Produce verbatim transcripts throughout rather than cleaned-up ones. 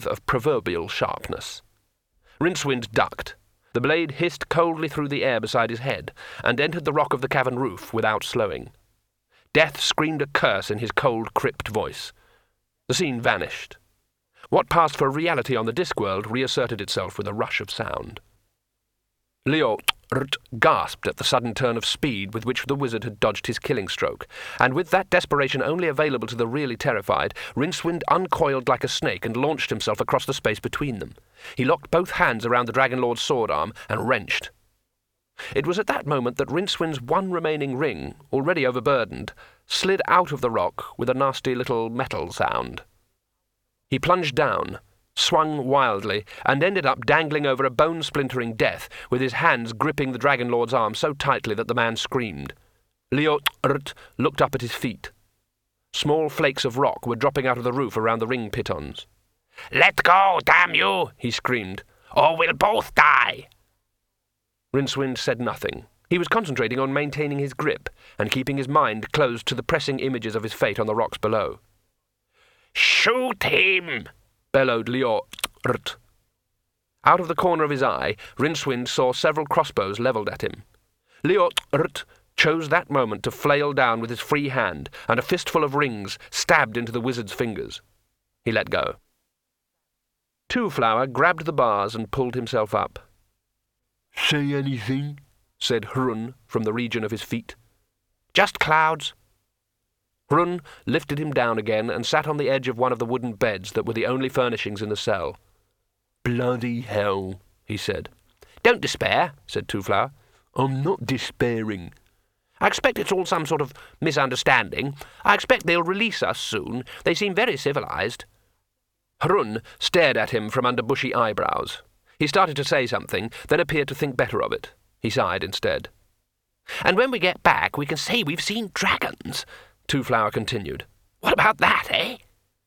teeth of proverbial sharpness. Rincewind ducked. The blade hissed coldly through the air beside his head, and entered the rock of the cavern roof without slowing. Death screamed a curse in his cold, crypt voice. The scene vanished. What passed for reality on the Discworld reasserted itself with a rush of sound. Liort gasped at the sudden turn of speed with which the wizard had dodged his killing stroke, and with that desperation only available to the really terrified, Rincewind uncoiled like a snake and launched himself across the space between them. He locked both hands around the Dragon Lord's sword arm and wrenched. It was at that moment that Rincewind's one remaining ring, already overburdened, slid out of the rock with a nasty little metal sound. He plunged down, swung wildly, and ended up dangling over a bone-splintering death, with his hands gripping the Dragon Lord's arm so tightly that the man screamed. Liort looked up at his feet. Small flakes of rock were dropping out of the roof around the ring pitons. "Let go, damn you!" he screamed, "or we'll both die!" Rincewind said nothing. He was concentrating on maintaining his grip and keeping his mind closed to the pressing images of his fate on the rocks below. "Shoot him!" bellowed Liort. Out of the corner of his eye, Rincewind saw several crossbows levelled at him. Liort chose that moment to flail down with his free hand, and a fistful of rings stabbed into the wizard's fingers. He let go. Two-Flower grabbed the bars and pulled himself up. "Say anything?" said Hrun from the region of his feet. "Just clouds." Hrun lifted him down again and sat on the edge of one of the wooden beds that were the only furnishings in the cell. "Bloody hell," he said. "Don't despair," said Two-Flower. "I'm not despairing." "I expect it's all some sort of misunderstanding. I expect they'll release us soon. They seem very civilized." Hrun stared at him from under bushy eyebrows. He started to say something, then appeared to think better of it. He sighed instead. "And when we get back, we can say we've seen dragons," Two-Flower continued. "What about that, eh?"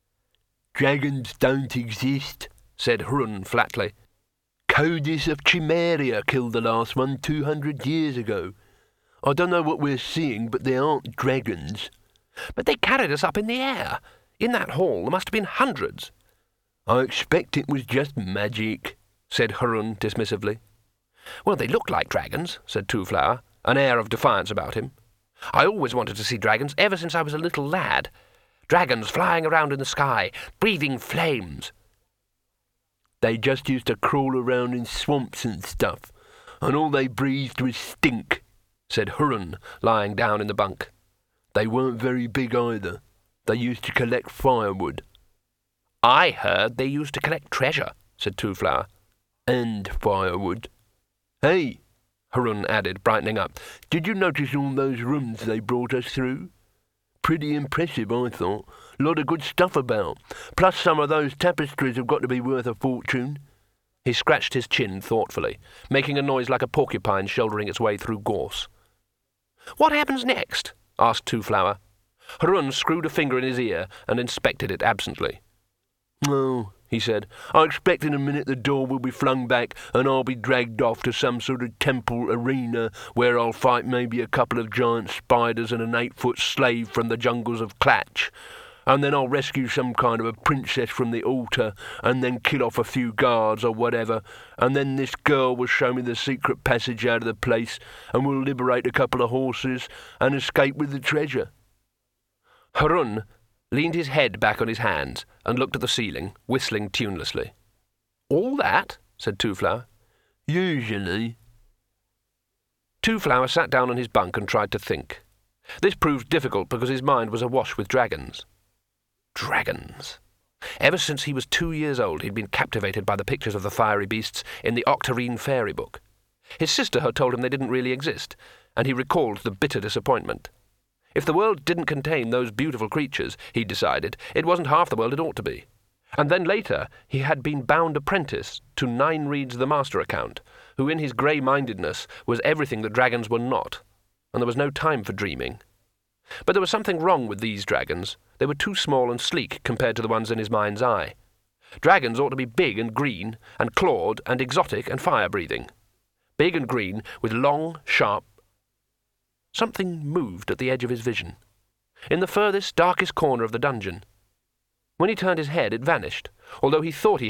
"Dragons don't exist," said Hrun flatly. "Codis of Chimeria killed the last one two hundred years ago. I don't know what we're seeing, but they aren't dragons." "But they carried us up in the air. In that hall there must have been hundreds." "I expect it was just magic," said Hrun dismissively. "Well, they look like dragons," said Two-Flower, an air of defiance about him. "I always wanted to see dragons ever since I was a little lad. Dragons flying around in the sky, breathing flames." "They just used to crawl around in swamps and stuff, and all they breathed was stink," said Hrun, lying down in the bunk. "They weren't very big either. They used to collect firewood." "I heard they used to collect treasure," said Two-Flower. "And firewood. Hey," Hrun added, brightening up, "did you notice all those rooms they brought us through? Pretty impressive, I thought. Lot of good stuff about. Plus some of those tapestries have got to be worth a fortune." He scratched his chin thoughtfully, making a noise like a porcupine shouldering its way through gorse. "What happens next?" asked Two-Flower. Hrun screwed a finger in his ear and inspected it absently. "Oh," he said, "I expect in a minute the door will be flung back and I'll be dragged off to some sort of temple arena where I'll fight maybe a couple of giant spiders and an eight-foot slave from the jungles of Klatch. And then I'll rescue some kind of a princess from the altar and then kill off a few guards or whatever. And then this girl will show me the secret passage out of the place and we'll liberate a couple of horses and escape with the treasure." Hrun leaned his head back on his hands and looked at the ceiling, whistling tunelessly. "All that?" said Two-Flower. "Usually." Two-Flower sat down on his bunk and tried to think. This proved difficult because his mind was awash with dragons. Dragons. Ever since he was two years old he'd been captivated by the pictures of the fiery beasts in the Octarine fairy book. His sister had told him they didn't really exist, and he recalled the bitter disappointment. If the world didn't contain those beautiful creatures, he decided, it wasn't half the world it ought to be. And then later he had been bound apprentice to Nine Reeds the Master Account, who in his grey-mindedness was everything that dragons were not, and there was no time for dreaming. But there was something wrong with these dragons. They were too small and sleek compared to the ones in his mind's eye. Dragons ought to be big and green, and clawed and exotic and fire-breathing. Big and green, with long, sharp... Something moved at the edge of his vision, in the furthest, darkest corner of the dungeon. When he turned his head, it vanished, although he thought he